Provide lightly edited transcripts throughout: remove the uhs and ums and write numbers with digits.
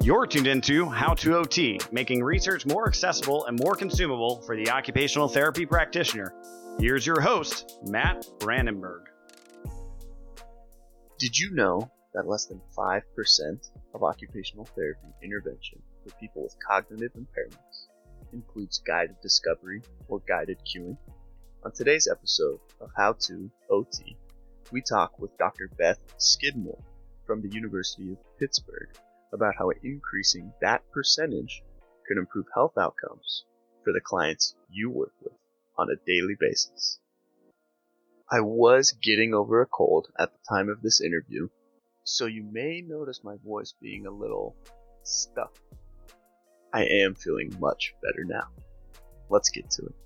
You're tuned into How to OT, making research more accessible and more consumable for the occupational therapy practitioner. Here's your host, Matt Brandenburg. Did you know that less than 5% of occupational therapy intervention for people with cognitive impairments includes guided discovery or guided cueing? On today's episode of How to OT, we talk with Dr. Beth Skidmore from the University of Pittsburgh about how increasing that percentage could improve health outcomes for the clients you work with on a daily basis. I was getting over a cold at the time of this interview, so you may notice my voice being a little stuffed. I am feeling much better now. Let's get to it.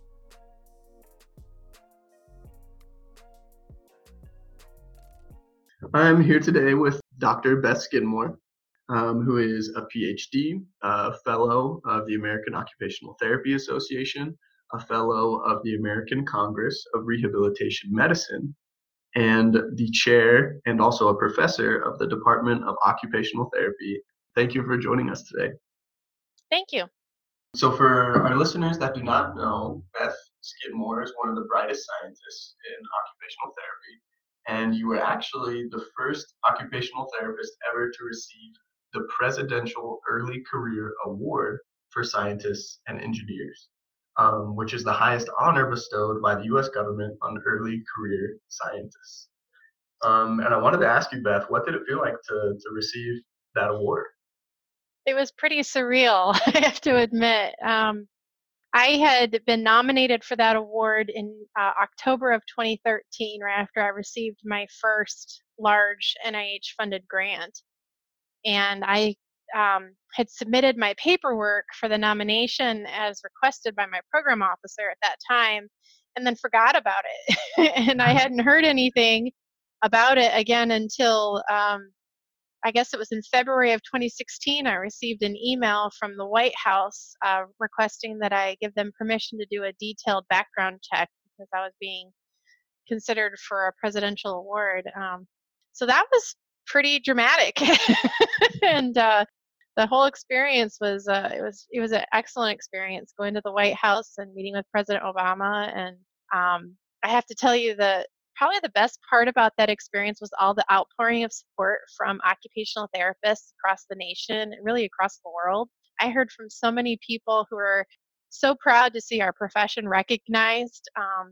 I'm here today with Dr. Beth Skidmore, who is a PhD, a fellow of the American Occupational Therapy Association, a fellow of the American Congress of Rehabilitation Medicine, and the chair and also a professor of the Department of Occupational Therapy. Thank you for joining us today. Thank you. So for our listeners that do not know, Beth Skidmore is one of the brightest scientists in occupational therapy, and you were actually the first occupational therapist ever to receive the Presidential Early Career Award for Scientists and Engineers, which is the highest honor bestowed by the U.S. government on early career scientists. And I wanted to ask you, Beth, what did it feel like to receive that award? It was pretty surreal, I have to admit. I had been nominated for that award in October of 2013, right after I received my first large NIH-funded grant. And I had submitted my paperwork for the nomination as requested by my program officer at that time, and then forgot about it. And I hadn't heard anything about it again until I guess it was in February of 2016. I received an email from the White House requesting that I give them permission to do a detailed background check because I was being considered for a presidential award. So that was pretty dramatic, and the whole experience was it was an excellent experience going to the White House and meeting with President Obama. And I have to tell you that probably the best part about that experience was all the outpouring of support from occupational therapists across the nation and really across the world. I heard from so many people who were so proud to see our profession recognized.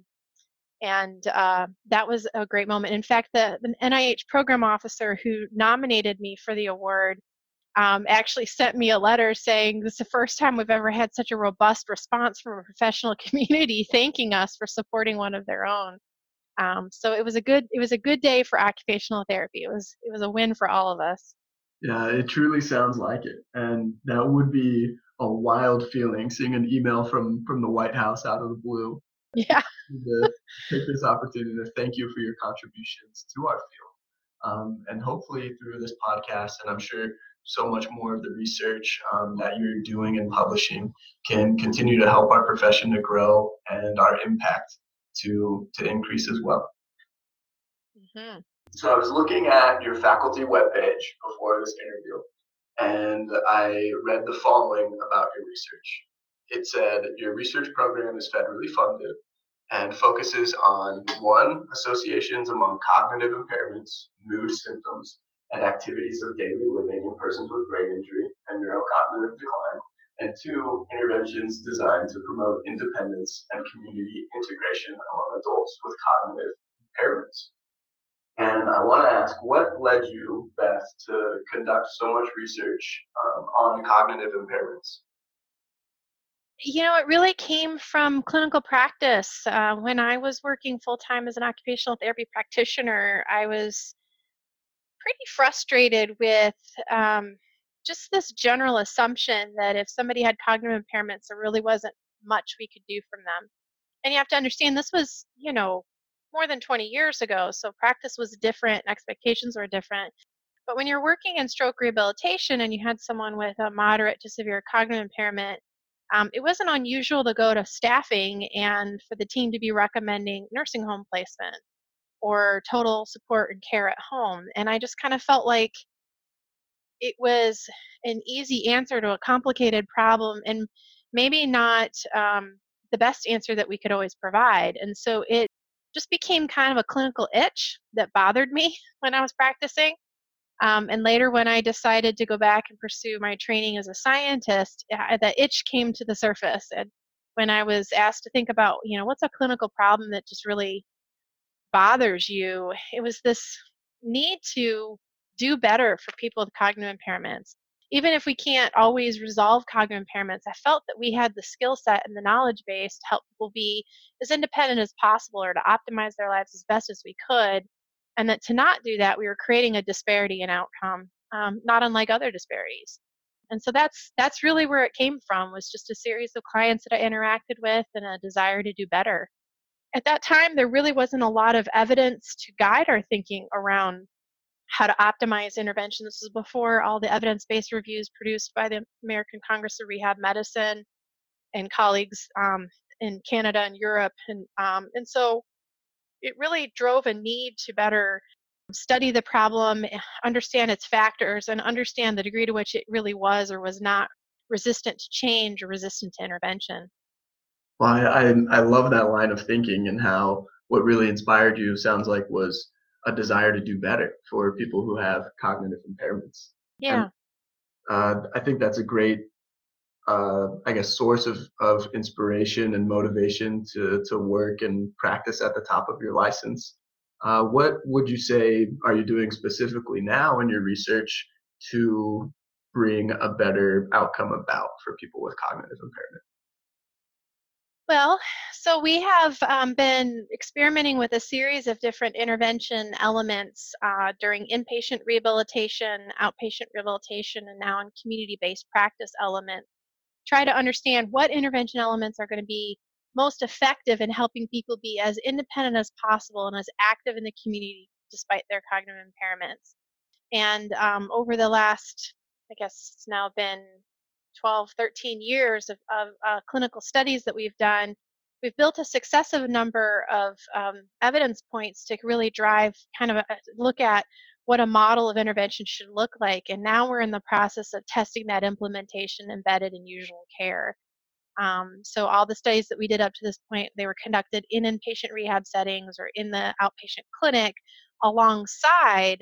And that was a great moment. In fact, the NIH program officer who nominated me for the award actually sent me a letter saying this is the first time we've ever had such a robust response from a professional community thanking us for supporting one of their own. So it was a good day for occupational therapy. It was a win for all of us. Yeah, it truly sounds like it, and that would be a wild feeling seeing an email from the White House out of the blue. Yeah. To take this opportunity to thank you for your contributions to our field. And hopefully through this podcast, and I'm sure so much more of the research that you're doing and publishing can continue to help our profession to grow and our impact to increase as well. Mm-hmm. So I was looking at your faculty webpage before this interview, and I read the following about your research. It said your research program is federally funded and focuses on 1, associations among cognitive impairments, mood symptoms, and activities of daily living in persons with brain injury and neurocognitive decline, and 2, interventions designed to promote independence and community integration among adults with cognitive impairments. And I want to ask, what led you, Beth, to conduct so much research on cognitive impairments? It really came from clinical practice. When I was working full-time as an occupational therapy practitioner, I was pretty frustrated with just this general assumption that if somebody had cognitive impairments, there really wasn't much we could do from them. And you have to understand this was, more than 20 years ago, so practice was different, expectations were different. But when you're working in stroke rehabilitation and you had someone with a moderate to severe cognitive impairment, it wasn't unusual to go to staffing and for the team to be recommending nursing home placement or total support and care at home. And I just kind of felt like it was an easy answer to a complicated problem, and maybe not the best answer that we could always provide. And so it just became kind of a clinical itch that bothered me when I was practicing. And later, when I decided to go back and pursue my training as a scientist, the itch came to the surface. And when I was asked to think about, what's a clinical problem that just really bothers you, it was this need to do better for people with cognitive impairments. Even if we can't always resolve cognitive impairments, I felt that we had the skill set and the knowledge base to help people be as independent as possible or to optimize their lives as best as we could. And that to not do that, we were creating a disparity in outcome, not unlike other disparities. And so that's really where it came from, was just a series of clients that I interacted with and a desire to do better. At that time, there really wasn't a lot of evidence to guide our thinking around how to optimize intervention. This was before all the evidence-based reviews produced by the American Congress of Rehab Medicine and colleagues in Canada and Europe. And so it really drove a need to better study the problem, understand its factors, and understand the degree to which it really was or was not resistant to change or resistant to intervention. Well, I love that line of thinking, and how what really inspired you sounds like was a desire to do better for people who have cognitive impairments. Yeah. And I think that's a great, source of inspiration and motivation to work and practice at the top of your license. What would you say are you doing specifically now in your research to bring a better outcome about for people with cognitive impairment? Well, so we have been experimenting with a series of different intervention elements during inpatient rehabilitation, outpatient rehabilitation, and now in community-based practice elements. Try to understand what intervention elements are going to be most effective in helping people be as independent as possible and as active in the community despite their cognitive impairments. And over the last, I guess it's now been 12, 13 years of clinical studies that we've done, we've built a successive number of evidence points to really drive kind of a look at what a model of intervention should look like. And now we're in the process of testing that implementation embedded in usual care. So all the studies that we did up to this point, they were conducted in inpatient rehab settings or in the outpatient clinic alongside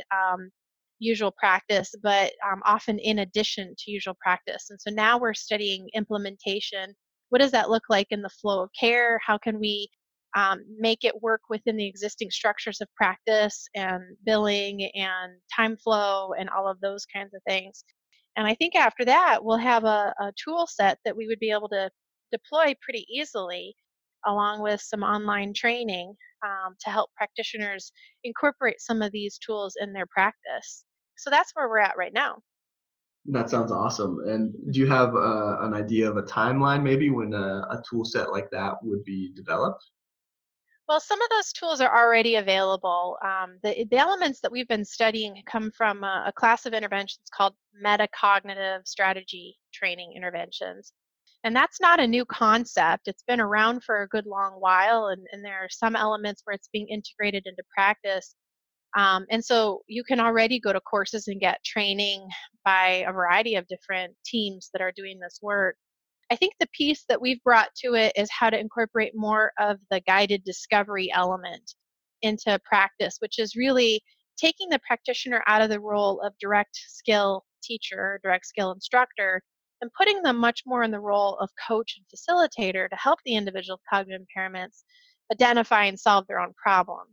usual practice, but often in addition to usual practice. And so now we're studying implementation. What does that look like in the flow of care? How can we make it work within the existing structures of practice and billing and time flow and all of those kinds of things? And I think after that, we'll have a tool set that we would be able to deploy pretty easily, along with some online training to help practitioners incorporate some of these tools in their practice. So that's where we're at right now. That sounds awesome. And do you have an idea of a timeline maybe when a tool set like that would be developed? Well, some of those tools are already available. The elements that we've been studying come from a class of interventions called metacognitive strategy training interventions. And that's not a new concept. It's been around for a good long while, and there are some elements where it's being integrated into practice. And so you can already go to courses and get training by a variety of different teams that are doing this work. I think the piece that we've brought to it is how to incorporate more of the guided discovery element into practice, which is really taking the practitioner out of the role of direct skill teacher, direct skill instructor, and putting them much more in the role of coach and facilitator to help the individual with cognitive impairments identify and solve their own problem.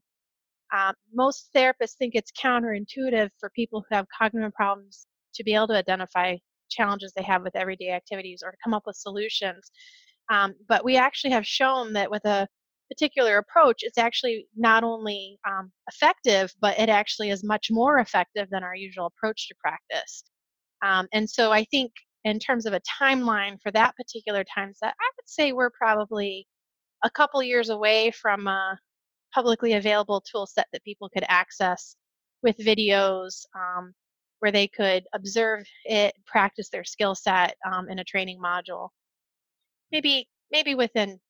Most therapists think it's counterintuitive for people who have cognitive problems to be able to identify challenges they have with everyday activities or to come up with solutions. But we actually have shown that with a particular approach, it's actually not only effective, but it actually is much more effective than our usual approach to practice. And so I think in terms of a timeline for that particular time set, I would say we're probably a couple years away from a publicly available tool set that people could access with videos where they could observe it, practice their skill set in a training module. Maybe within,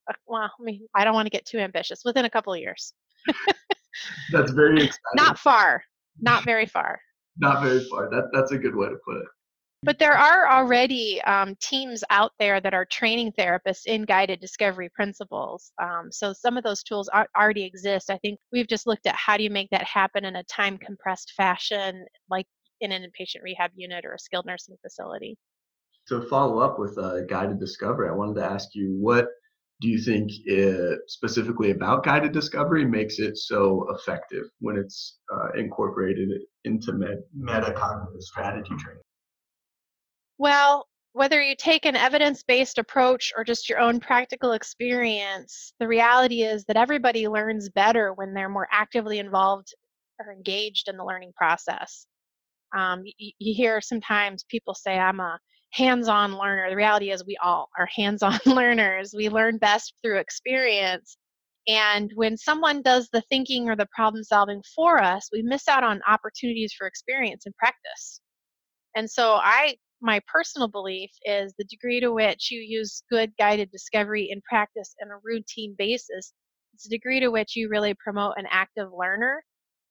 I don't want to get too ambitious, within a couple of years. That's very exciting. Not far, not very far. Not very far. That's a good way to put it. But there are already teams out there that are training therapists in guided discovery principles. So some of those tools already exist. I think we've just looked at how do you make that happen in a time compressed fashion, like in an inpatient rehab unit or a skilled nursing facility. To follow up with guided discovery, I wanted to ask you, what do you think specifically about guided discovery makes it so effective when it's incorporated into metacognitive strategy training? Well, whether you take an evidence-based approach or just your own practical experience, the reality is that everybody learns better when they're more actively involved or engaged in the learning process. You hear sometimes people say, I'm a hands-on learner. The reality is we all are hands-on learners. We learn best through experience. And when someone does the thinking or the problem solving for us, we miss out on opportunities for experience and practice. And so my personal belief is the degree to which you use good guided discovery in practice on a routine basis, it's the degree to which you really promote an active learner.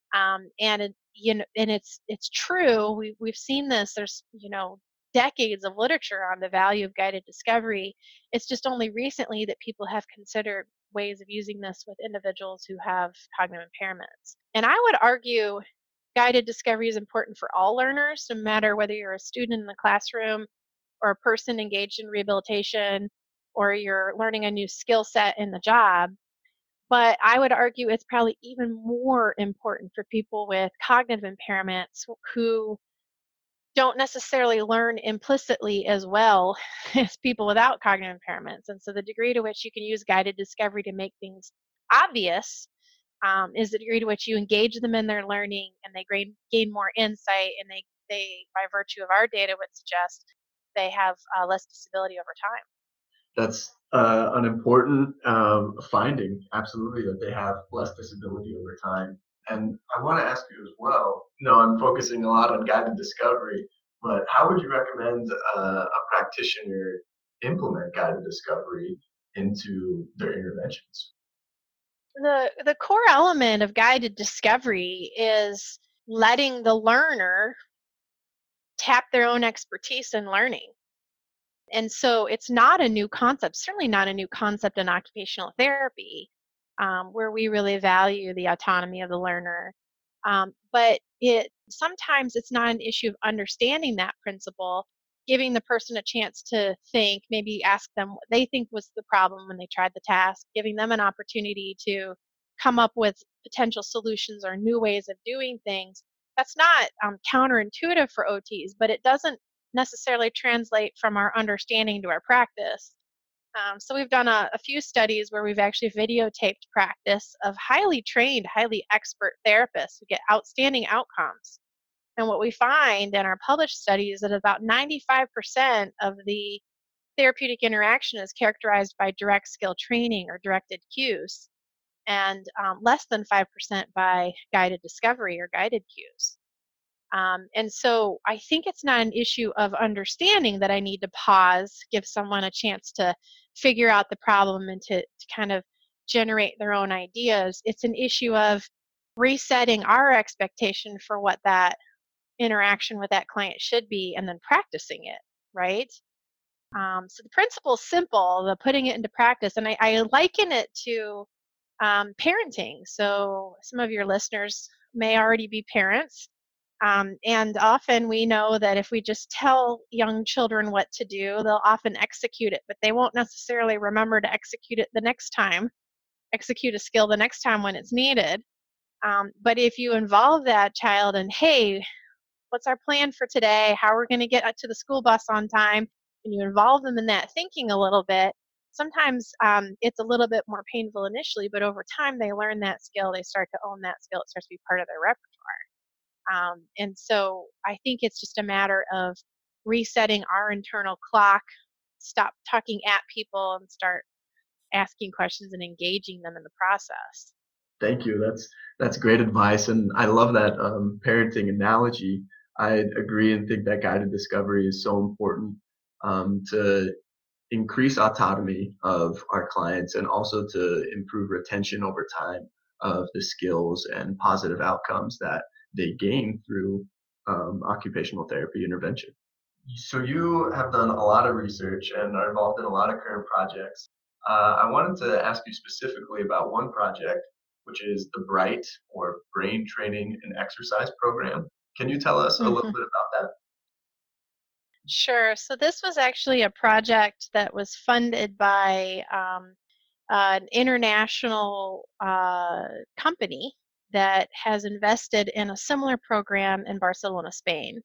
And it's true. We've seen this. There's decades of literature on the value of guided discovery. It's just only recently that people have considered ways of using this with individuals who have cognitive impairments. And I would argue guided discovery is important for all learners, no matter whether you're a student in the classroom or a person engaged in rehabilitation or you're learning a new skill set in the job. But I would argue it's probably even more important for people with cognitive impairments who don't necessarily learn implicitly as well as people without cognitive impairments. And so the degree to which you can use guided discovery to make things obvious is the degree to which you engage them in their learning and they gain more insight, and they, by virtue of our data, would suggest they have less disability over time. That's an important finding, absolutely, that they have less disability over time. And I want to ask you as well, I'm focusing a lot on guided discovery, but how would you recommend a practitioner implement guided discovery into their interventions? The core element of guided discovery is letting the learner tap their own expertise in learning. And so it's not a new concept, certainly not a new concept in occupational therapy, where we really value the autonomy of the learner. But sometimes it's not an issue of understanding that principle, giving the person a chance to think, maybe ask them what they think was the problem when they tried the task, giving them an opportunity to come up with potential solutions or new ways of doing things. That's not counterintuitive for OTs, but it doesn't necessarily translate from our understanding to our practice. So we've done a few studies where we've actually videotaped practice of highly trained, highly expert therapists who get outstanding outcomes. And what we find in our published studies is that about 95% of the therapeutic interaction is characterized by direct skill training or directed cues, and less than 5% by guided discovery or guided cues. And so I think it's not an issue of understanding that I need to pause, give someone a chance to figure out the problem and to kind of generate their own ideas. It's an issue of resetting our expectation for what that interaction with that client should be and then practicing it, right? So the principle is simple, the putting it into practice. And I liken it to parenting. So some of your listeners may already be parents. And often we know that if we just tell young children what to do, they'll often execute it, but they won't necessarily remember to execute it the next time, execute a skill the next time when it's needed. But if you involve that child in, hey, what's our plan for today? How are we going to get to the school bus on time? And you involve them in that thinking a little bit. Sometimes it's a little bit more painful initially, but over time they learn that skill. They start to own that skill. It starts to be part of their repertoire. And so I think it's just a matter of resetting our internal clock, stop talking at people and start asking questions and engaging them in the process. Thank you. That's great advice, and I love that parenting analogy. I agree and think that guided discovery is so important to increase autonomy of our clients and also to improve retention over time of the skills and positive outcomes that they gain through occupational therapy intervention. So you have done a lot of research and are involved in a lot of current projects. I wanted to ask you specifically about one project, which is the BRIGHT, or Brain Training and Exercise Program. Can you tell us a little Mhm. bit about that? Sure. So this was actually a project that was funded by an international company that has invested in a similar program in Barcelona, Spain.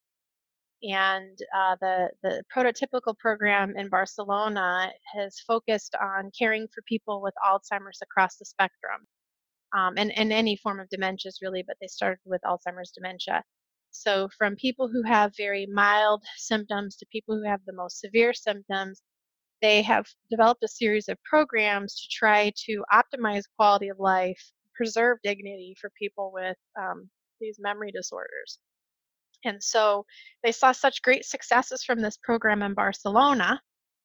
And the prototypical program in Barcelona has focused on caring for people with Alzheimer's across the spectrum, and any form of dementias really, but they started with Alzheimer's dementia. So from people who have very mild symptoms to people who have the most severe symptoms, they have developed a series of programs to try to optimize quality of life, preserve dignity for people with these memory disorders. And so they saw such great successes from this program in Barcelona,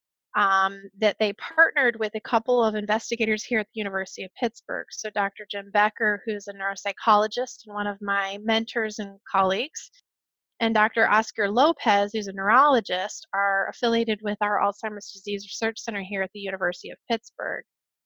that they partnered with a couple of investigators here at the University of Pittsburgh. So Dr. Jim Becker, who's a neuropsychologist and one of my mentors and colleagues, and Dr. Oscar Lopez, who's a neurologist, are affiliated with our Alzheimer's Disease Research Center here at the University of Pittsburgh.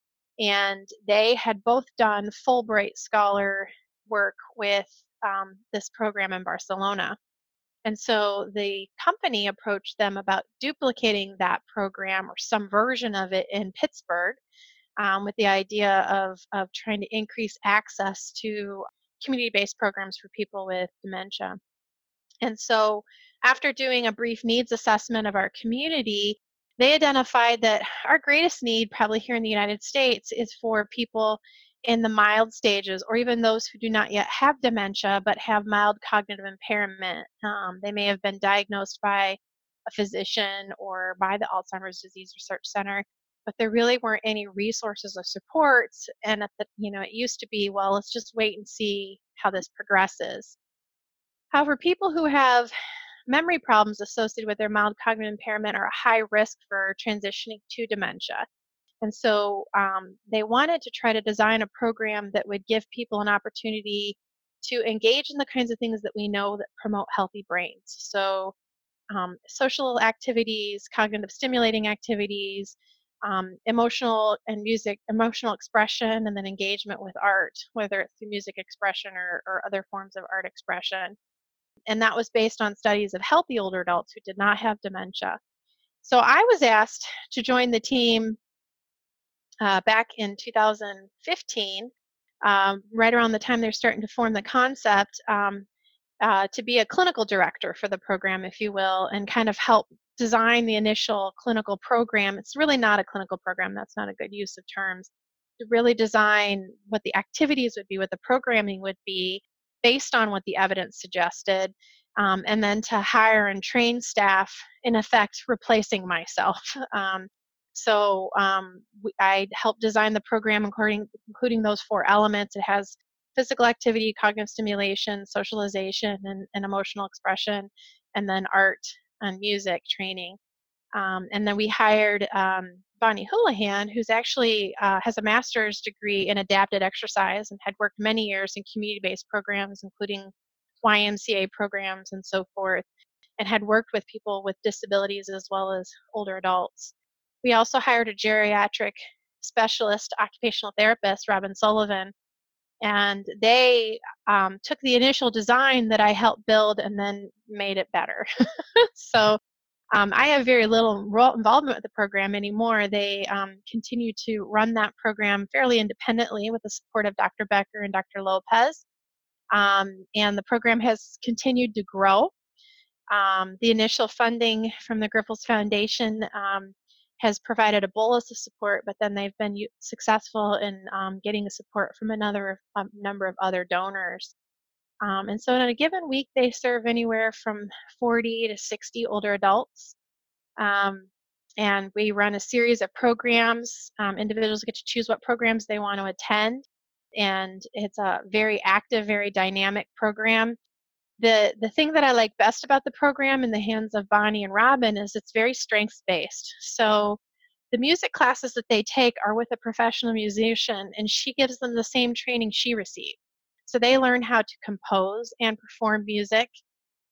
And they had both done Fulbright Scholar work with this program in Barcelona. And so the company approached them about duplicating that program or some version of it in Pittsburgh, with the idea of trying to increase access to community based programs for people with dementia. And so, after doing a brief needs assessment of our community, they identified that our greatest need, probably here in the United States, is for people in the mild stages, or even those who do not yet have dementia but have mild cognitive impairment. They may have been diagnosed by a physician or by the Alzheimer's Disease Research Center, but there really weren't any resources or supports. And it used to be, well, let's just wait and see how this progresses. However, people who have memory problems associated with their mild cognitive impairment are a high risk for transitioning to dementia. And so they wanted to try to design a program that would give people an opportunity to engage in the kinds of things that we know that promote healthy brains. So social activities, cognitive stimulating activities, emotional expression, and then engagement with art, whether it's through music expression or other forms of art expression. And that was based on studies of healthy older adults who did not have dementia. So I was asked to join the team back in 2015, right around the time they're starting to form the concept, to be a clinical director for the program, if you will, and kind of help design the initial clinical program. It's really not a clinical program, that's not a good use of terms. To really design what the activities would be, what the programming would be, based on what the evidence suggested, and then to hire and train staff, in effect, replacing myself. I helped design the program including those four elements. It has physical activity, cognitive stimulation, socialization, and emotional expression, and then art and music training. And then we hired Bonnie Houlihan, who's actually has a master's degree in adapted exercise and had worked many years in community-based programs, including YMCA programs and so forth, and had worked with people with disabilities as well as older adults. We also hired a geriatric specialist occupational therapist, Robin Sullivan, and they took the initial design that I helped build and then made it better. So I have very little involvement with the program anymore. They continue to run that program fairly independently with the support of Dr. Becker and Dr. Lopez. And the program has continued to grow. The initial funding from the Grifols Foundation has provided a bolus of support, but then they've been successful in getting support from another number of other donors. And so in a given week, they serve anywhere from 40 to 60 older adults. And we run a series of programs. Individuals get to choose what programs they want to attend. And it's a very active, very dynamic program. The thing that I like best about the program in the hands of Bonnie and Robin is it's very strengths based. So the music classes that they take are with a professional musician, and she gives them the same training she received. So they learn how to compose and perform music.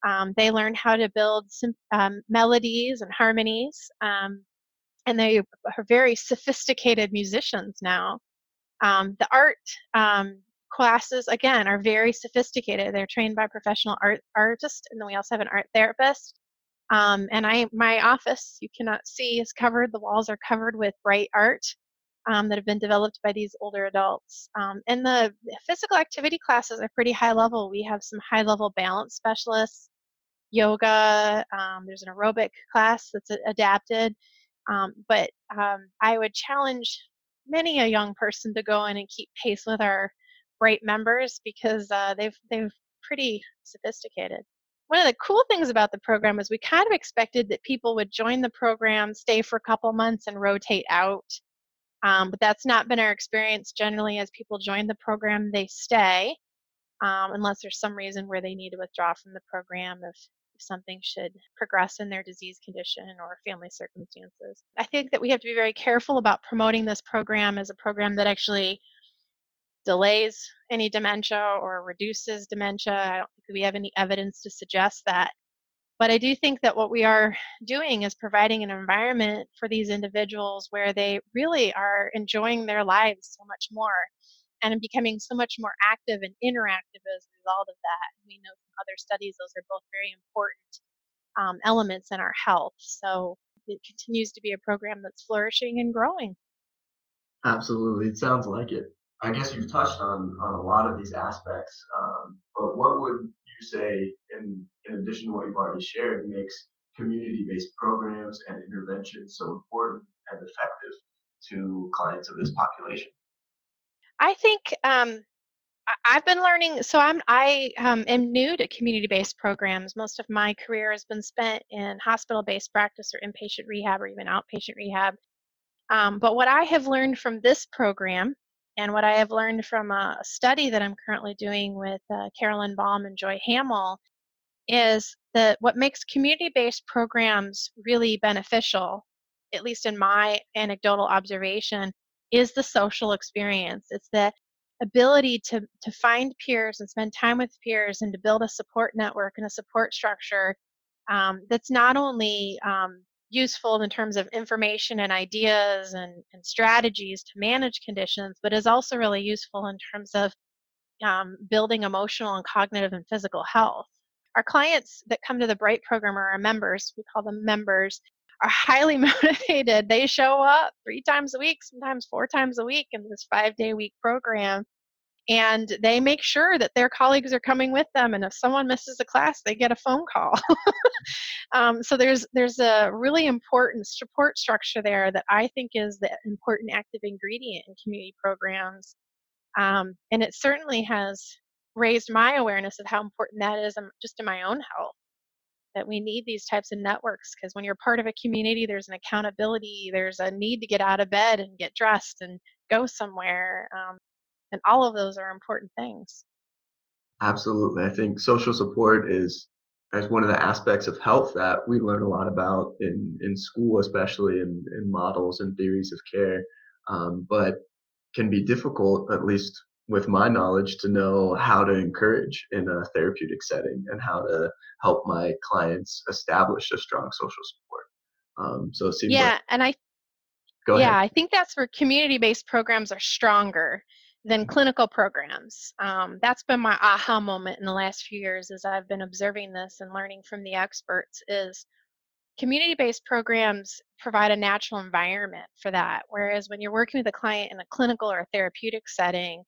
They learn how to build some melodies and harmonies, and they are very sophisticated musicians now. The art classes, again, are very sophisticated. They're trained by professional artists, and then we also have an art therapist. And my office, you cannot see, is covered. The walls are covered with bright art that have been developed by these older adults. And the physical activity classes are pretty high level. We have some high level balance specialists, yoga. There's an aerobic class that's adapted. But I would challenge many a young person to go in and keep pace with our bright members, because they've pretty sophisticated. One of the cool things about the program is we kind of expected that people would join the program, stay for a couple months, and rotate out. But that's not been our experience. Generally, as people join the program, they stay, unless there's some reason where they need to withdraw from the program if something should progress in their disease condition or family circumstances. I think that we have to be very careful about promoting this program as a program that actually delays any dementia or reduces dementia. I don't think we have any evidence to suggest that. But I do think that what we are doing is providing an environment for these individuals where they really are enjoying their lives so much more and becoming so much more active and interactive as a result of that. We know from other studies those are both very important elements in our health. So it continues to be a program that's flourishing and growing. Absolutely, it sounds like it. I guess you've touched on a lot of these aspects, but what would you say, in addition to what you've already shared, makes community-based programs and interventions so important and effective to clients of this population? I think I've been learning. So am new to community-based programs. Most of my career has been spent in hospital-based practice or inpatient rehab or even outpatient rehab. But what I have learned from this program, and what I have learned from a study that I'm currently doing with Carolyn Baum and Joy Hamill, is that what makes community-based programs really beneficial, at least in my anecdotal observation, is the social experience. It's the ability to find peers and spend time with peers and to build a support network and a support structure that's not only useful in terms of information and ideas and strategies to manage conditions, but is also really useful in terms of building emotional and cognitive and physical health. Our clients that come to the Bright program are our members. We call them members. Are highly motivated. They show up 3 times a week, sometimes 4 times a week in this 5-day week program. And they make sure that their colleagues are coming with them. And if someone misses a class, they get a phone call. So there's a really important support structure there that I think is the important active ingredient in community programs. And it certainly has raised my awareness of how important that is just in my own health, that we need these types of networks, because when you're part of a community, there's an accountability, there's a need to get out of bed and get dressed and go somewhere. And all of those are important things. Absolutely. I think social support is one of the aspects of health that we learn a lot about in school, especially in models and theories of care, but can be difficult, at least with my knowledge, to know how to encourage in a therapeutic setting and how to help my clients establish a strong social support. So it seems like, Yeah, and go ahead. I think that's where community-based programs are stronger than clinical programs. That's been my aha moment in the last few years as I've been observing this and learning from the experts. Is community-based programs provide a natural environment for that, whereas when you're working with a client in a clinical or a therapeutic setting,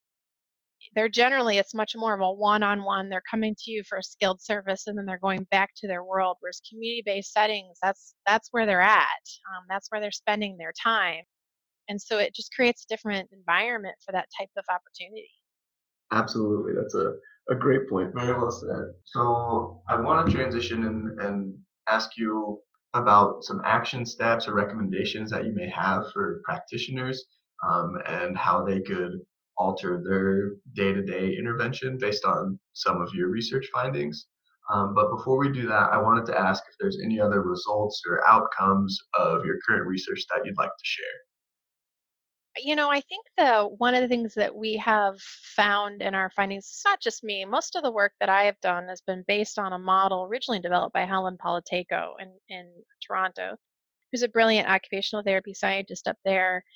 it's much more of a one-on-one. They're coming to you for a skilled service and then they're going back to their world. Whereas community-based settings, that's where they're at. That's where they're spending their time. And so it just creates a different environment for that type of opportunity. Absolutely. That's a great point. Very well said. So I want to transition and ask you about some action steps or recommendations that you may have for practitioners, and how they could alter their day-to-day intervention based on some of your research findings. But before we do that, I wanted to ask if there's any other results or outcomes of your current research that you'd like to share. I think one of the things that we have found in our findings, it's not just me, most of the work that I have done has been based on a model originally developed by Helen Politeco in Toronto, who's a brilliant occupational therapy scientist up there.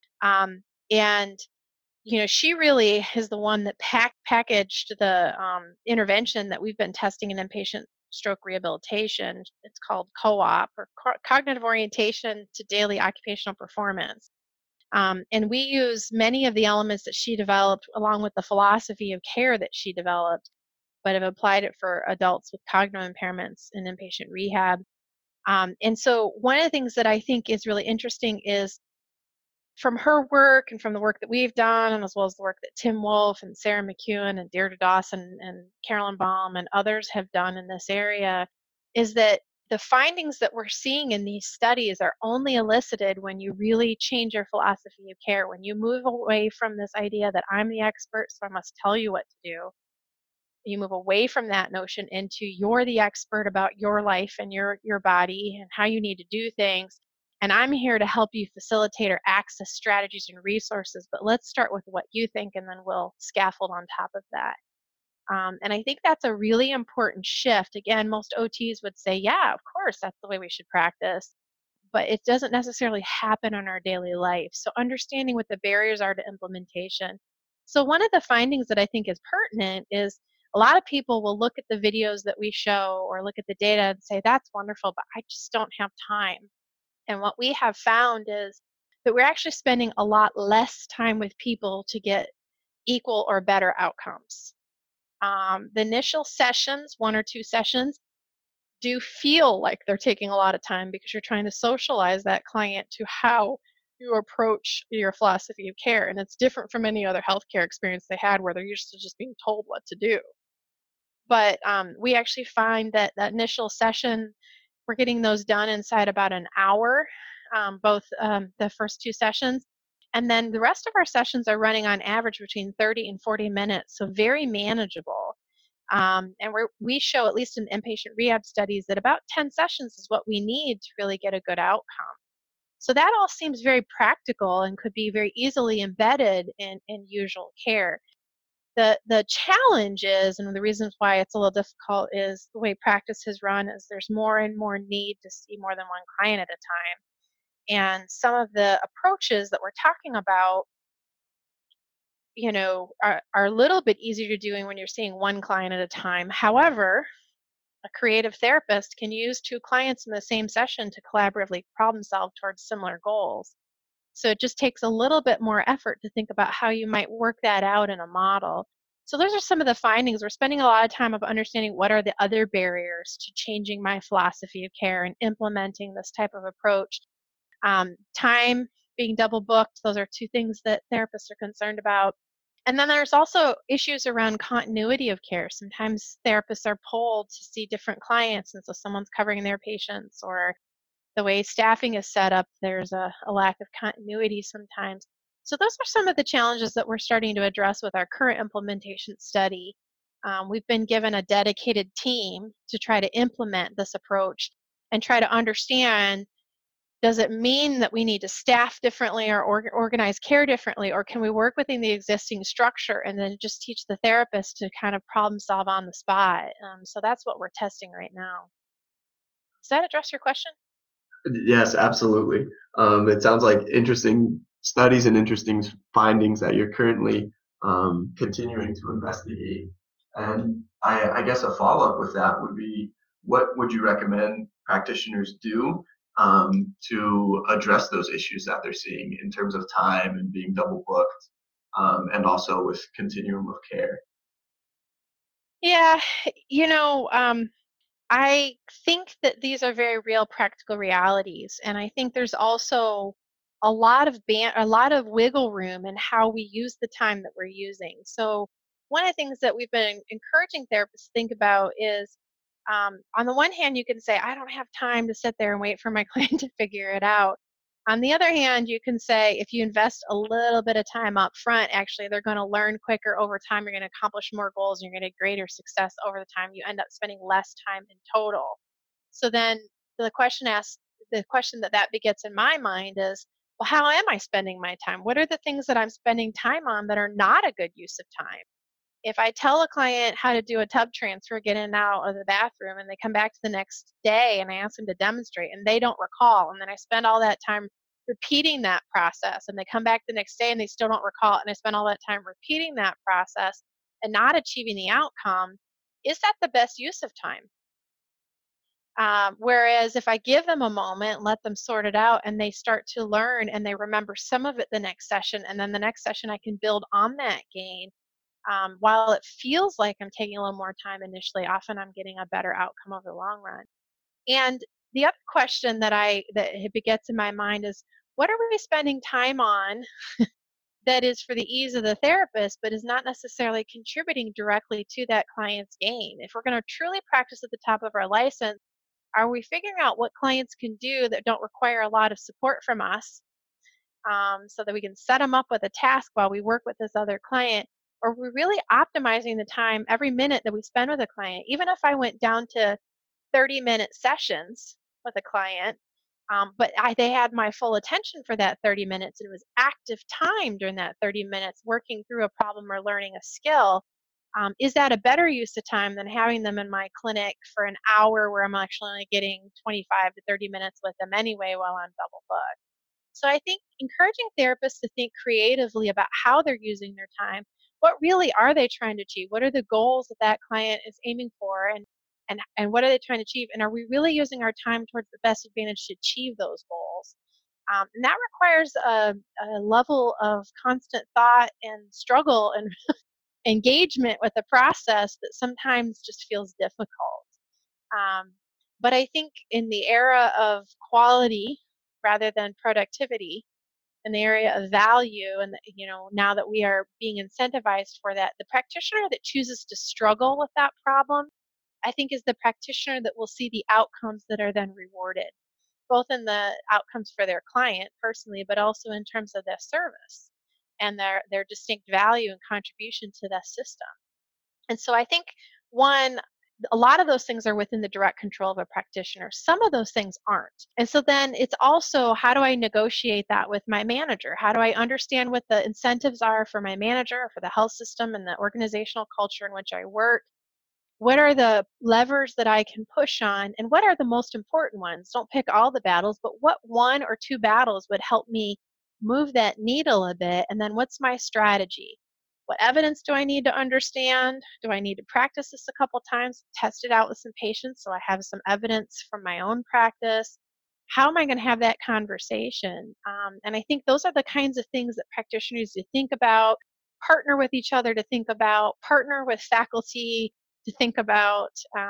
And she really is the one that packaged the intervention that we've been testing in inpatient stroke rehabilitation. It's called COOP, or Cognitive Orientation to Daily Occupational Performance. And we use many of the elements that she developed along with the philosophy of care that she developed, but have applied it for adults with cognitive impairments in inpatient rehab. And so one of the things that I think is really interesting is from her work and from the work that we've done, and as well as the work that Tim Wolf and Sarah McEwen and Deirdre Dawson and Carolyn Baum and others have done in this area, is that the findings that we're seeing in these studies are only elicited when you really change your philosophy of care, when you move away from this idea that I'm the expert, so I must tell you what to do. You move away from that notion into you're the expert about your life and your body and how you need to do things. And I'm here to help you facilitate or access strategies and resources, but let's start with what you think and then we'll scaffold on top of that. And I think that's a really important shift. Again, most OTs would say, yeah, of course, that's the way we should practice, but it doesn't necessarily happen in our daily life. So understanding what the barriers are to implementation. So one of the findings that I think is pertinent is a lot of people will look at the videos that we show or look at the data and say, that's wonderful, but I just don't have time. And what we have found is that we're actually spending a lot less time with people to get equal or better outcomes. The initial sessions, 1 or 2 sessions, do feel like they're taking a lot of time because you're trying to socialize that client to how you approach your philosophy of care. And it's different from any other healthcare experience they had where they're used to just being told what to do. But we actually find that that initial session, we're getting those done inside about an hour, both the first 2 sessions. And then the rest of our sessions are running on average between 30 and 40 minutes, so very manageable. And we show, at least in inpatient rehab studies, that about 10 sessions is what we need to really get a good outcome. So that all seems very practical and could be very easily embedded in usual care. The challenge is, and the reasons why it's a little difficult, is the way practice has run is there's more and more need to see more than one client at a time. And some of the approaches that we're talking about, are a little bit easier to do when you're seeing one client at a time. However, a creative therapist can use 2 clients in the same session to collaboratively problem solve towards similar goals. So it just takes a little bit more effort to think about how you might work that out in a model. So those are some of the findings. We're spending a lot of time of understanding what are the other barriers to changing my philosophy of care and implementing this type of approach. Time, being double booked, those are 2 things that therapists are concerned about. And then there's also issues around continuity of care. Sometimes therapists are pulled to see different clients, and so someone's covering their patients, or the way staffing is set up, there's a lack of continuity sometimes. So those are some of the challenges that we're starting to address with our current implementation study. We've been given a dedicated team to try to implement this approach and try to understand, does it mean that we need to staff differently or organize care differently, or can we work within the existing structure and then just teach the therapist to kind of problem solve on the spot? So that's what we're testing right now. Does that address your question? Yes, absolutely. It sounds like interesting studies and interesting findings that you're currently continuing to investigate. And I guess a follow-up with that would be, what would you recommend practitioners do to address those issues that they're seeing in terms of time and being double booked, and also with continuum of care? Yeah, I think that these are very real practical realities, and I think there's also a lot of wiggle room in how we use the time that we're using. So one of the things that we've been encouraging therapists to think about is, on the one hand, you can say, I don't have time to sit there and wait for my client to figure it out. On the other hand, you can say, if you invest a little bit of time up front, actually, they're going to learn quicker over time. You're going to accomplish more goals, and you're going to get greater success over the time. You end up spending less time in total. So then the question that begets in my mind is, well, how am I spending my time? What are the things that I'm spending time on that are not a good use of time? If I tell a client how to do a tub transfer, get in and out of the bathroom, and they come back to the next day and I ask them to demonstrate and they don't recall, and then I spend all that time repeating that process, and they come back the next day and they still don't recall, and I spend all that time repeating that process and not achieving the outcome, is that the best use of time? Whereas if I give them a moment, let them sort it out, and they start to learn and they remember some of it the next session, and then the next session I can build on that gain. While it feels like I'm taking a little more time initially, often I'm getting a better outcome over the long run. And the other question that it begets in my mind is, what are we spending time on that is for the ease of the therapist, but is not necessarily contributing directly to that client's gain? If we're going to truly practice at the top of our license, are we figuring out what clients can do that don't require a lot of support from us, so that we can set them up with a task while we work with this other client? Or are we really optimizing the time every minute that we spend with a client? Even if I went down to 30-minute sessions with a client, but they had my full attention for that 30 minutes, and it was active time during that 30 minutes working through a problem or learning a skill. Is that a better use of time than having them in my clinic for an hour where I'm actually only getting 25 to 30 minutes with them anyway while I'm double booked? So I think encouraging therapists to think creatively about how they're using their time. What really are they trying to achieve? What are the goals that that client is aiming for? And what are they trying to achieve? And are we really using our time towards the best advantage to achieve those goals? And that requires a level of constant thought and struggle and engagement with the process that sometimes just feels difficult. Um, but I think in the era of quality rather than productivity, in the area of value, and now that we are being incentivized for that, the practitioner that chooses to struggle with that problem, I think, is the practitioner that will see the outcomes that are then rewarded, both in the outcomes for their client personally, but also in terms of their service and their distinct value and contribution to the system. And so I think, one, a lot of those things are within the direct control of a practitioner. Some of those things aren't. And so then it's also, how do I negotiate that with my manager? How do I understand what the incentives are for my manager, for the health system and the organizational culture in which I work? What are the levers that I can push on, and what are the most important ones? Don't pick all the battles, but what one or two battles would help me move that needle a bit? And then what's my strategy? What evidence do I need to understand? Do I need to practice this a couple times, test it out with some patients so I have some evidence from my own practice? How am I going to have that conversation? And I think those are the kinds of things that practitioners need to think about, partner with each other to think about, partner with faculty to think about,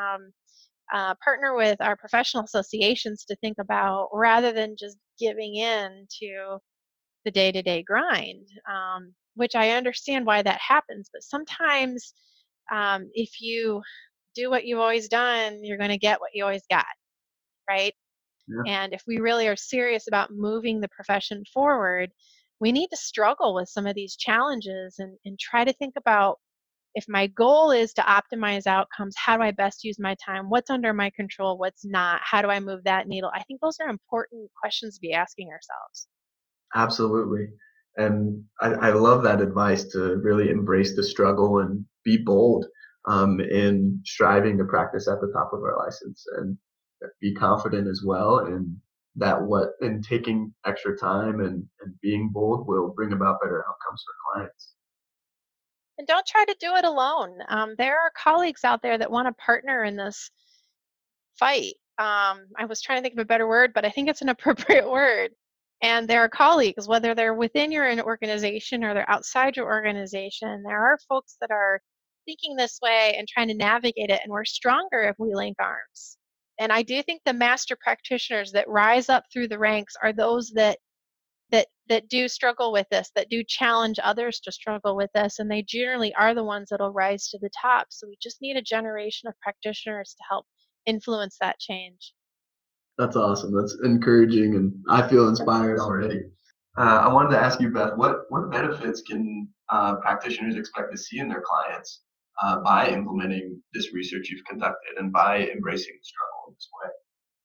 partner with our professional associations to think about, rather than just giving in to the day-to-day grind, which I understand why that happens. But sometimes, if you do what you've always done, you're going to get what you always got, right? Yeah. And if we really are serious about moving the profession forward, we need to struggle with some of these challenges and try to think about, if my goal is to optimize outcomes, how do I best use my time? What's under my control? What's not? How do I move that needle? I think those are important questions to be asking ourselves. Absolutely. And I love that advice to really embrace the struggle and be bold in striving to practice at the top of our license, and be confident as well in that what in taking extra time and being bold will bring about better outcomes for clients. And don't try to do it alone. There are colleagues out there that want to partner in this fight. I was trying to think of a better word, but I think it's an appropriate word. And there are colleagues, whether they're within your organization or they're outside your organization, there are folks that are thinking this way and trying to navigate it. And we're stronger if we link arms. And I do think the master practitioners that rise up through the ranks are those that do struggle with this, that do challenge others to struggle with this, and they generally are the ones that'll rise to the top. So we just need a generation of practitioners to help influence that change. That's awesome. That's encouraging, and I feel inspired already. I wanted to ask you, Beth, what benefits can practitioners expect to see in their clients by implementing this research you've conducted and by embracing the struggle in this way?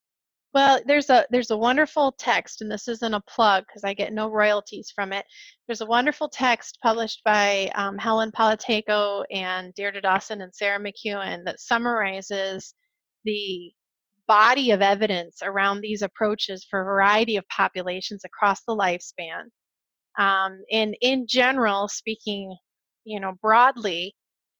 Well, there's a wonderful text, and this isn't a plug because I get no royalties from it. There's a wonderful text published by Helen Palateco and Deirdre Dawson and Sarah McEwen that summarizes the body of evidence around these approaches for a variety of populations across the lifespan. And in general, speaking, broadly,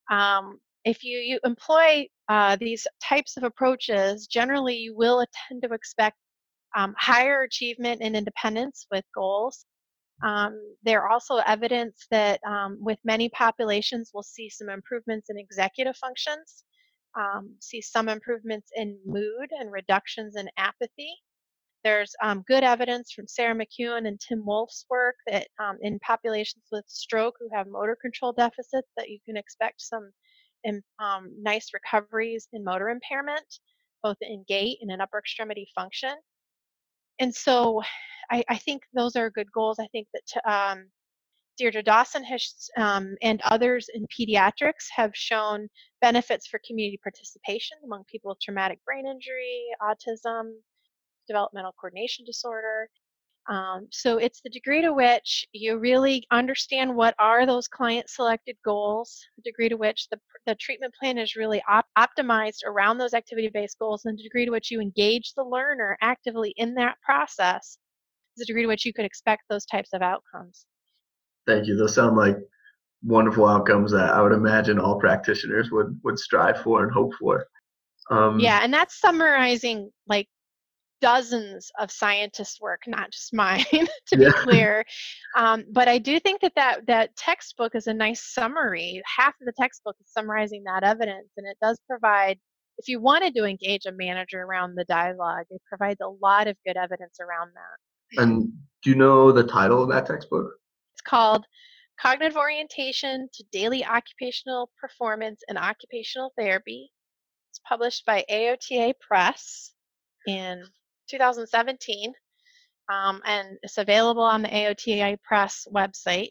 if you employ these types of approaches, generally you will tend to expect higher achievement and independence with goals. There are also evidence that with many populations, we'll see some improvements in executive functions, see some improvements in mood and reductions in apathy. There's good evidence from Sarah McEwen and Tim Wolf's work that in populations with stroke who have motor control deficits that you can expect some nice recoveries in motor impairment, both in gait and in upper extremity function. And so I think those are good goals. I think that Deirdre Dawson has, and others in pediatrics have shown benefits for community participation among people with traumatic brain injury, autism, developmental coordination disorder. So it's the degree to which you really understand what are those client selected goals, the degree to which the treatment plan is really optimized around those activity-based goals, and the degree to which you engage the learner actively in that process is the degree to which you could expect those types of outcomes. Thank you. Those sound like wonderful outcomes that I would imagine all practitioners would strive for and hope for. Yeah, and that's summarizing like dozens of scientists' work, not just mine, to be clear. But I do think that textbook is a nice summary. Half of the textbook is summarizing that evidence, and it does provide, if you wanted to engage a manager around the dialogue, it provides a lot of good evidence around that. And do you know the title of that textbook? It's called Cognitive Orientation to Daily Occupational Performance and Occupational Therapy. It's published by AOTA Press in 2017, and it's available on the AOTA Press website.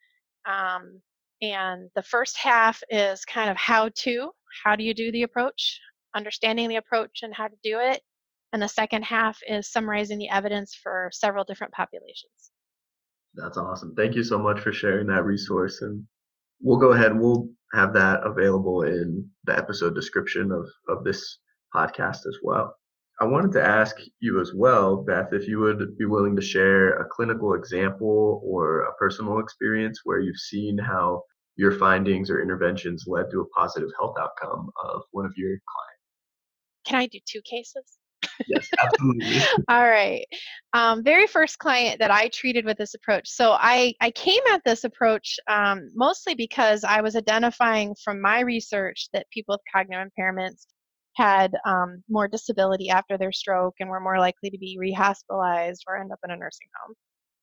And the first half is kind of how do you do the approach, understanding the approach and how to do it. And the second half is summarizing the evidence for several different populations. That's awesome. Thank you so much for sharing that resource. And we'll go ahead and we'll have that available in the episode description of this podcast as well. I wanted to ask you as well, Beth, if you would be willing to share a clinical example or a personal experience where you've seen how your findings or interventions led to a positive health outcome of one of your clients. Can I do 2 cases? Yes, absolutely. All right. Very first client that I treated with this approach. So I came at this approach mostly because I was identifying from my research that people with cognitive impairments had more disability after their stroke and were more likely to be rehospitalized or end up in a nursing home.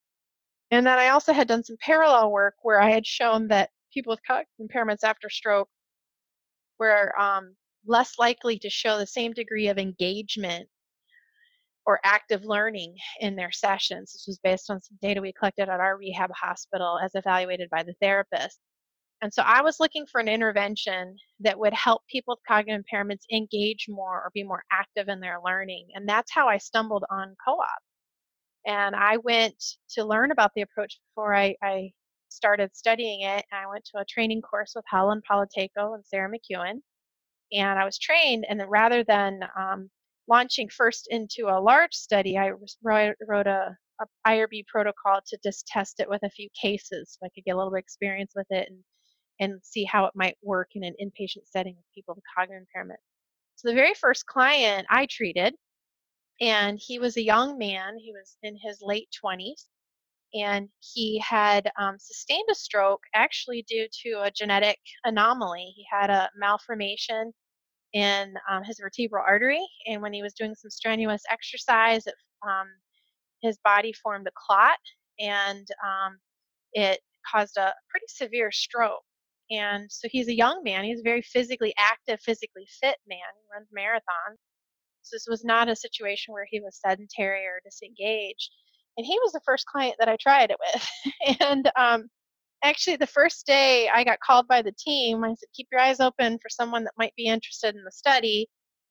And then I also had done some parallel work where I had shown that people with cognitive impairments after stroke were less likely to show the same degree of engagement or active learning in their sessions. This was based on some data we collected at our rehab hospital as evaluated by the therapist. And so I was looking for an intervention that would help people with cognitive impairments engage more or be more active in their learning. And that's how I stumbled on co-op. And I went to learn about the approach before I started studying it. And I went to a training course with Helen Palateco and Sarah McEwen. And I was trained, and then rather than launching first into a large study, I wrote a IRB protocol to just test it with a few cases so I could get a little bit of experience with it and see how it might work in an inpatient setting with people with cognitive impairment. So the very first client I treated, and he was a young man, he was in his late 20s, and he had sustained a stroke actually due to a genetic anomaly. He had a malformation in his vertebral artery, and when he was doing some strenuous exercise, his body formed a clot, and it caused a pretty severe stroke. And so he's a young man. He's a very physically active, physically fit man. He runs marathons. So this was not a situation where he was sedentary or disengaged. And he was the first client that I tried it with. And actually, the first day I got called by the team, I said, keep your eyes open for someone that might be interested in the study.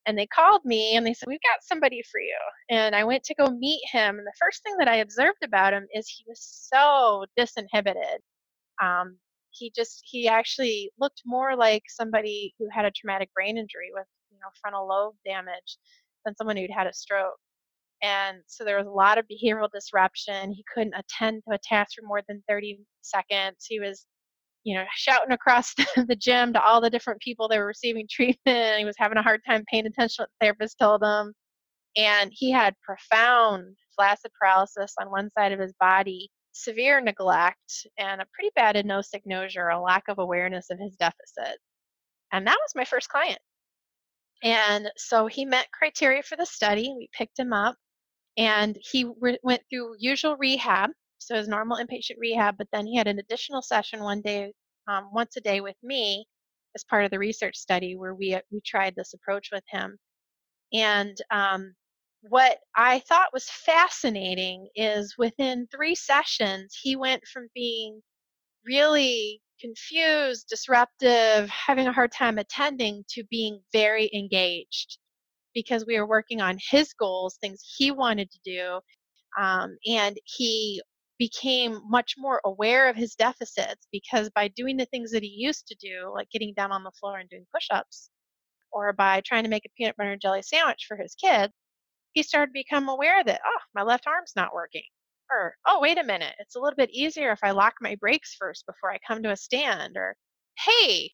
And they called me and they said, we've got somebody for you. And I went to go meet him. And the first thing that I observed about him is he was so disinhibited. Um, he actually looked more like somebody who had a traumatic brain injury with, frontal lobe damage than someone who'd had a stroke. And so there was a lot of behavioral disruption. He couldn't attend to a task for more than 30 seconds. He was, shouting across the gym to all the different people that were receiving treatment. He was having a hard time paying attention to what the therapist told him. And he had profound flaccid paralysis on one side of his body, severe neglect, and a pretty bad anosognosia, or a lack of awareness of his deficit. And that was my first client. And so he met criteria for the study. We picked him up, and he went through usual rehab, so his normal inpatient rehab, but then he had an additional session once a day with me as part of the research study where we tried this approach with him. And what I thought was fascinating is within 3 sessions, he went from being really confused, disruptive, having a hard time attending, to being very engaged, because we were working on his goals, things he wanted to do, and he became much more aware of his deficits, because by doing the things that he used to do, like getting down on the floor and doing push-ups, or by trying to make a peanut butter and jelly sandwich for his kids, he started to become aware that, oh, my left arm's not working. Or, oh, wait a minute, it's a little bit easier if I lock my brakes first before I come to a stand. Or, hey,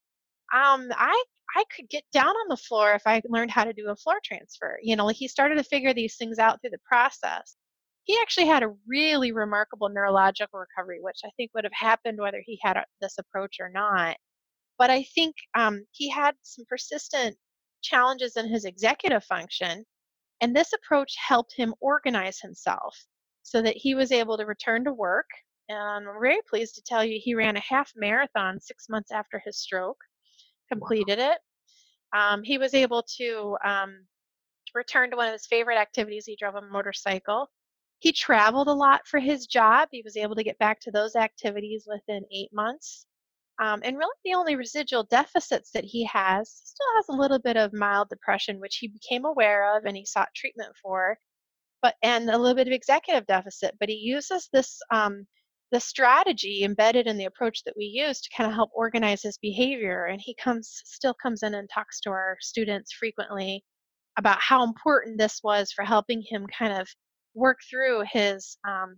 I could get down on the floor if I learned how to do a floor transfer. He started to figure these things out through the process. He actually had a really remarkable neurological recovery, which I think would have happened whether he had this approach or not. But I think he had some persistent challenges in his executive function, and this approach helped him organize himself so that he was able to return to work. And I'm very pleased to tell you he ran a half marathon 6 months after his stroke, completed it. He was able to return to one of his favorite activities. He drove a motorcycle. He traveled a lot for his job. He was able to get back to those activities within 8 months. And really the only residual deficits that he still has a little bit of mild depression, which he became aware of and he sought treatment for, and a little bit of executive deficit. But he uses the strategy embedded in the approach that we use to kind of help organize his behavior. And he still comes in and talks to our students frequently about how important this was for helping him kind of work through his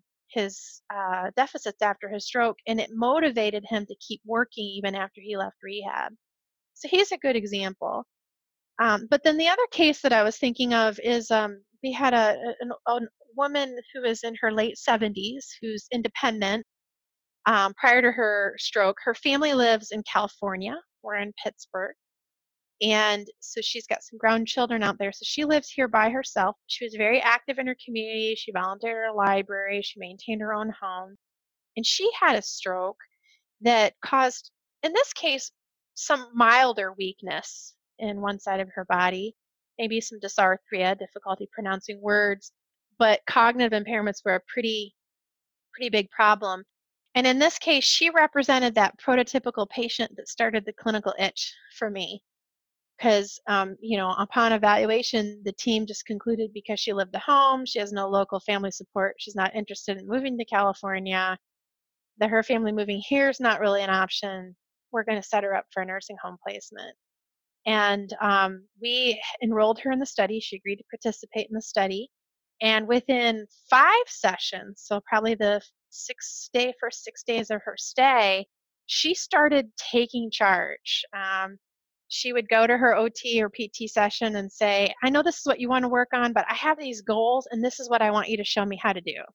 deficits after his stroke, and it motivated him to keep working even after he left rehab. So he's a good example. But then the other case that I was thinking of is we had a woman who is in her late 70s who's independent. Prior to her stroke, her family lives in California. We're in Pittsburgh. And so she's got some grown children out there. So she lives here by herself. She was very active in her community. She volunteered at a library. She maintained her own home. And she had a stroke that caused, in this case, some milder weakness in one side of her body, maybe some dysarthria, difficulty pronouncing words, but cognitive impairments were a pretty big problem. And in this case, she represented that prototypical patient that started the clinical itch for me. Because, upon evaluation, the team just concluded because she lived at home, she has no local family support, she's not interested in moving to California, that her family moving here is not really an option. We're going to set her up for a nursing home placement. And we enrolled her in the study. She agreed to participate in the study. And within 5 sessions, so probably the first 6 days of her stay, she started taking charge. She would go to her OT or PT session and say, I know this is what you want to work on, but I have these goals, and this is what I want you to show me how to do.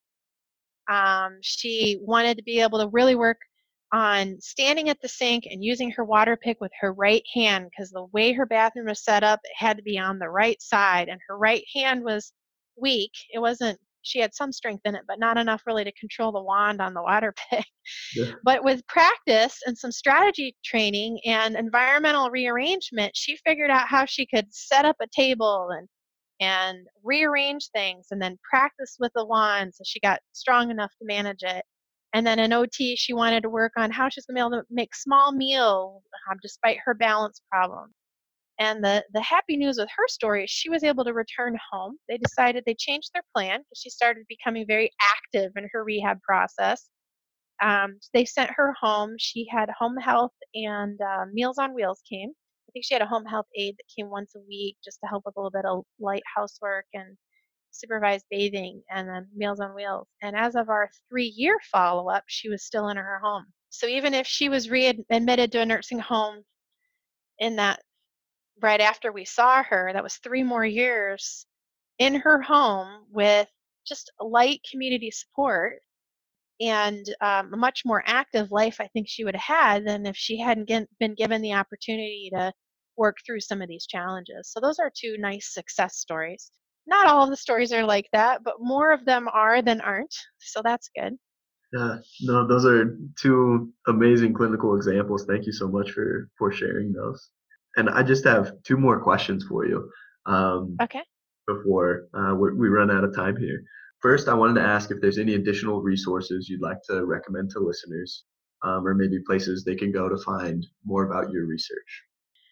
She wanted to be able to really work on standing at the sink and using her water pick with her right hand, because the way her bathroom was set up, it had to be on the right side, and her right hand was weak. She had some strength in it, but not enough really to control the wand on the water pick. Yeah. But with practice and some strategy training and environmental rearrangement, she figured out how she could set up a table and rearrange things, and then practice with the wand so she got strong enough to manage it. And then in OT, she wanted to work on how she's going to be able to make small meals despite her balance problem. And the happy news with her story is she was able to return home. They changed their plan because she started becoming very active in her rehab process. They sent her home. She had home health and Meals on Wheels came. I think she had a home health aide that came once a week just to help with a little bit of light housework and supervised bathing, and then Meals on Wheels. And as of our 3-year follow-up, she was still in her home. So even if she was readmitted to a nursing home in that right after we saw her, that was 3 more years in her home with just light community support and a much more active life I think she would have had than if she hadn't been given the opportunity to work through some of these challenges. So those are 2 nice success stories. Not all of the stories are like that, but more of them are than aren't. So that's good. Yeah, no, those are 2 amazing clinical examples. Thank you so much for sharing those. And I just have 2 more questions for you. Okay. Before we run out of time here. First, I wanted to ask if there's any additional resources you'd like to recommend to listeners, or maybe places they can go to find more about your research.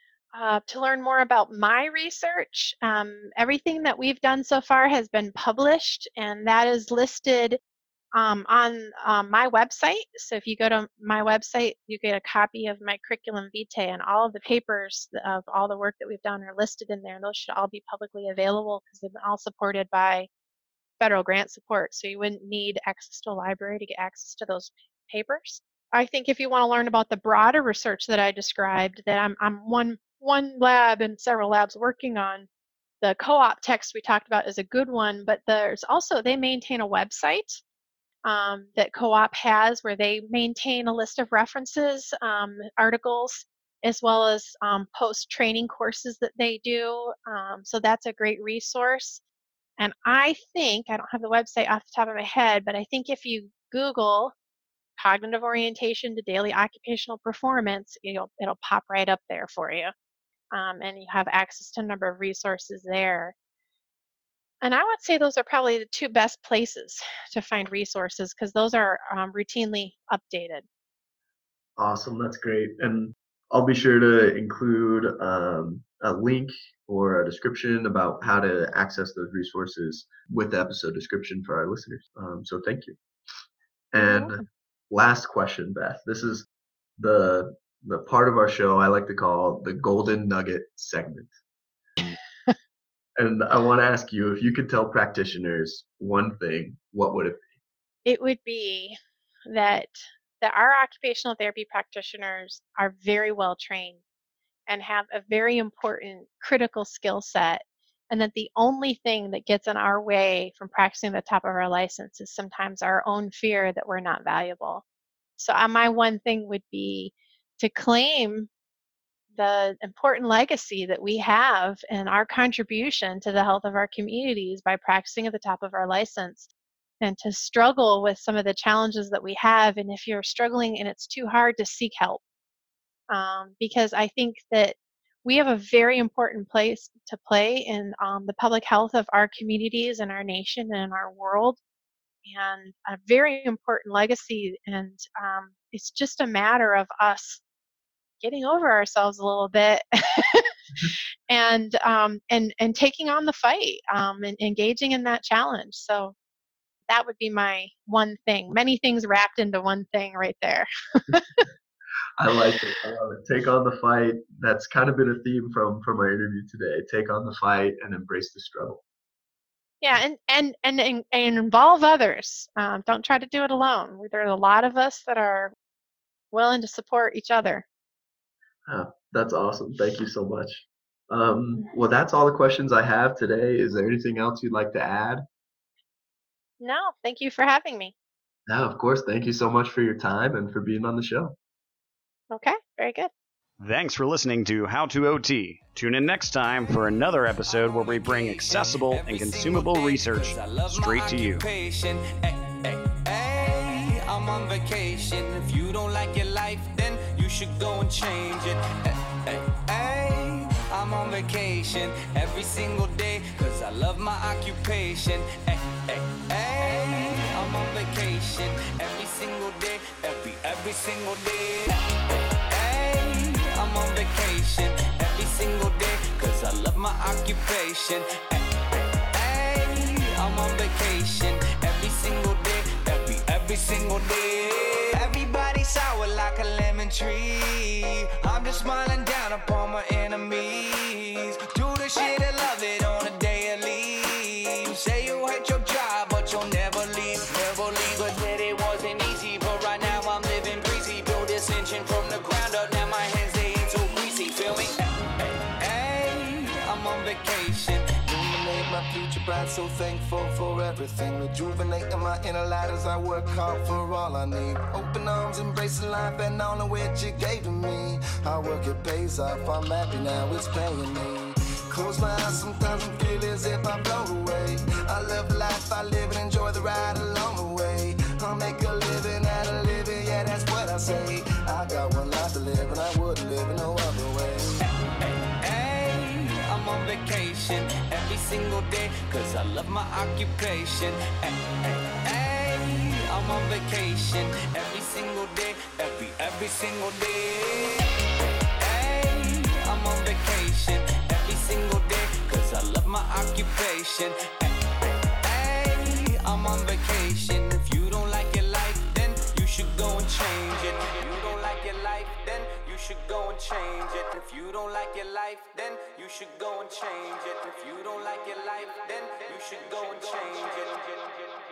To learn more about my research, everything that we've done so far has been published, and that is listed on my website. So if you go to my website, you get a copy of my curriculum vitae, and all of the papers of all the work that we've done are listed in there, and those should all be publicly available because they've been all supported by federal grant support. So you wouldn't need access to a library to get access to those papers. I think if you want to learn about the broader research that I described, that I'm one lab and several labs working on, the co-op text we talked about is a good one, but there's also, they maintain a website that co-op has where they maintain a list of references, articles, as well as post-training courses that they do. So that's a great resource. And I think, I don't have the website off the top of my head, but I think if you Google cognitive orientation to daily occupational performance, it'll pop right up there for you. And you have access to a number of resources there. And I would say those are probably the 2 best places to find resources because those are routinely updated. Awesome, that's great. And I'll be sure to include a link or a description about how to access those resources with the episode description for our listeners. So thank you. And last question, Beth. This is the part of our show I like to call the Golden Nugget segment. And I want to ask you, if you could tell practitioners one thing, what would it be? It would be that our occupational therapy practitioners are very well trained and have a very important critical skill set, and that the only thing that gets in our way from practicing at the top of our license is sometimes our own fear that we're not valuable. So my one thing would be to claim the important legacy that we have and our contribution to the health of our communities by practicing at the top of our license, and to struggle with some of the challenges that we have. And if you're struggling and it's too hard, to seek help. Because I think that we have a very important place to play in the public health of our communities and our nation and our world, and a very important legacy. And it's just a matter of us getting over ourselves a little bit and taking on the fight and engaging in that challenge. So that would be my one thing. Many things wrapped into one thing right there. I like it. I love it. Take on the fight. That's kind of been a theme from our interview today. Take on the fight and embrace the struggle. Yeah, and involve others. Don't try to do it alone. There are a lot of us that are willing to support each other. That's awesome. Thank you so much. Well, that's all the questions I have today. Is there anything else you'd like to add? No, thank you for having me. No, of course. Thank you so much for your time and for being on the show. Okay, very good. Thanks for listening to How to OT. Tune in next time for another episode where we bring accessible and consumable research straight to you. I'm on vacation. If you don't like your life, then you should go and change it. I'm on vacation every single day, 'cause I love my occupation. I'm on vacation every single day, every single day. I'm on vacation every single day, my occupation. Hey, I'm on vacation every single day, every single day. Everybody sour like a lemon tree. I'm just smiling down upon my enemies. Do the shit and love it on a daily. You say you hate your job, but you'll never leave, never leave. But that it wasn't easy, but right now I'm living greasy. Build this engine from the ground up, now my hands they ain't too greasy. Feel me? Hey, I'm on vacation. Illuminate my future bright, so thankful for everything. Rejuvenating my inner light as I work hard for all I need. Open arms, embracing life and all of which you gave to me. Hard work, it pays off, I'm happy now, it's paying me. Close my eyes, sometimes I feel as if I float away. I love life, I live and enjoy the ride along the way. I'll make a living out of living, yeah, that's what I say. I got one life to live and I wouldn't live in no other way. Hey, I'm on vacation every single day, cause I love my occupation. Hey, I'm on vacation every single day, every single day. Hey, I'm on vacation every single day, cause I love my occupation. Hey, I'm on vacation. If you don't like your life, then you should go and change it. If you don't like your life, then you should go and change it. If you don't like your life, then you should go and change it. If you don't like your life, then you should go and change it.